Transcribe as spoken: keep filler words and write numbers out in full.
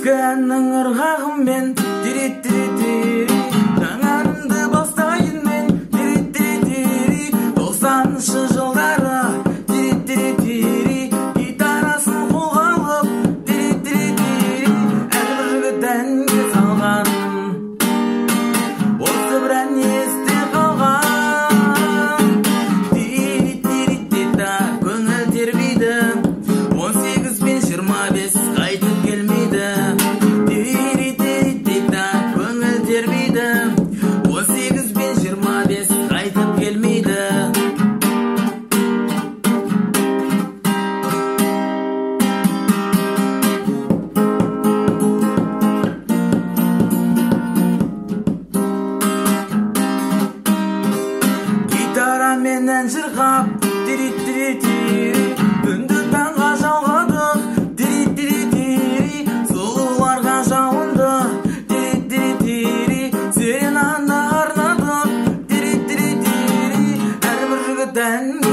Eskеннің ырғағымен тири-тири-тири, жаңарымды бастайын мен тири-тири-тири. тоқсаныншы жылдары тири-тири-тири, гитарасын қолға алып тири-тири-тири, әрбір жігіт әнге салған осы бір ән есте қалған. Тири-тири-тита көңіл тербейді, он сегіз бен жиырма бес қайтып келмейді. Тири-тири-тита көңіл тербейді, он сегіз бен жиырма бес қайтып келмейді. Гитарамен ән жырғап тири-тири-тири, түнді таңға жалғадық тири-тири-тири, сұлуларға жауынды тири-тири-тири, серенаны арнадық тири-тири-тири, әрбір жігіт әнге